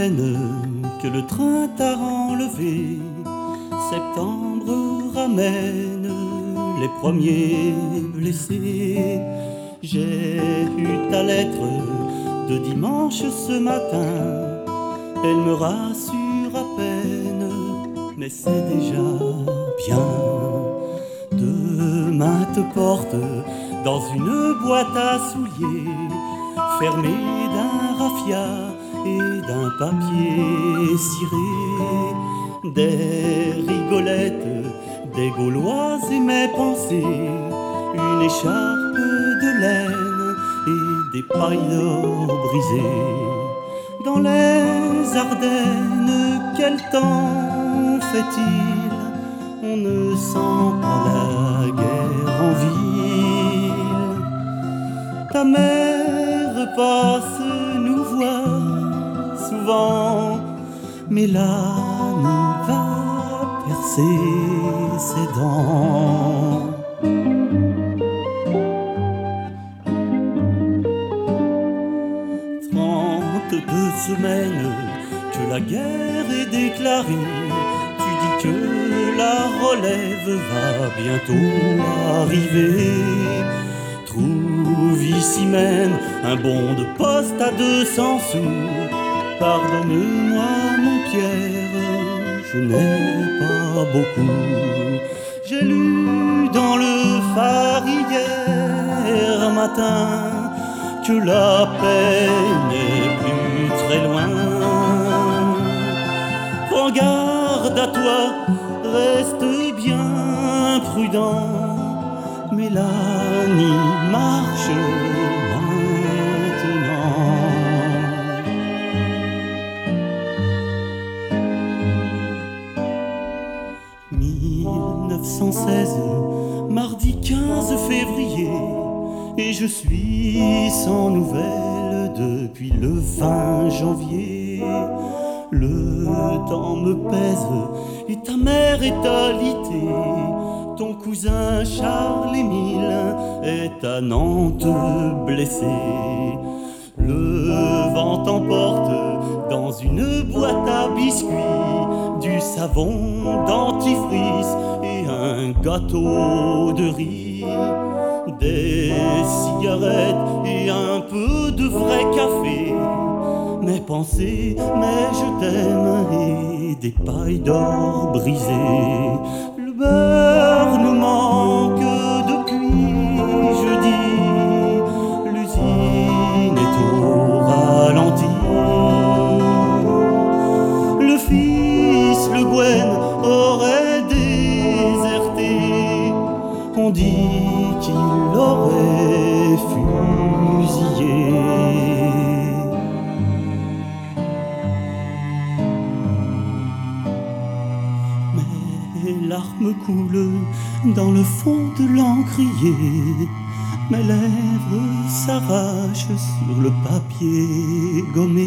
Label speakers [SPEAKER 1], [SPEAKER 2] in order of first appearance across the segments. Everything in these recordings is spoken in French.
[SPEAKER 1] semaine que le train t'a enlevé. Septembre ramène les premiers blessés. J'ai eu ta lettre de dimanche ce matin. Elle me rassure à peine, mais c'est déjà bien. Demain te porte dans une boîte à souliers, fermée d'un raffia et d'un papier ciré. Des rigolettes, des Gauloises et mes pensées, une écharpe de laine et des pailles d'or brisées. Dans les Ardennes, quel temps fait-il? On ne sent pas la guerre en ville. Ta mère passe nous voir souvent, mais l'âne va percer ses dents. 32 semaines que la guerre est déclarée. Tu dis que la relève va bientôt arriver. Trouve ici même un bon de poste à 200 sous. Pardonne-moi mon Pierre, je n'ai pas beaucoup. J'ai lu dans le phare hier matin que la paix n'est plus très loin. Prends garde à toi, reste bien prudent. Mélanie marche maintenant. 1916, mardi 15 février, et je suis sans nouvelles depuis le 20 janvier. Le temps me pèse et ta mère est alitée. Ton cousin Charles-Émile est à Nantes blessé. Le vent t'emporte dans une boîte à biscuits, du savon dentifrice et un gâteau de riz, des cigarettes et un peu de vrai café. Mes pensées, mais je t'aime, et des pailles d'or brisées. Le beurre nous manque depuis jeudi, l'usine est au ralenti. Le fils, le Gwen, aurait déserté. On dit qu'il l'aurait fusillé. Mes larmes coulent dans le fond de l'encrier. Mes lèvres s'arrachent sur le papier gommé.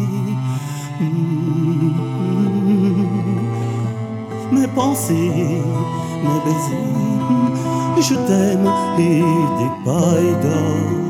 [SPEAKER 1] Mes pensées, mes baisers, je t'aime, et des pailles d'or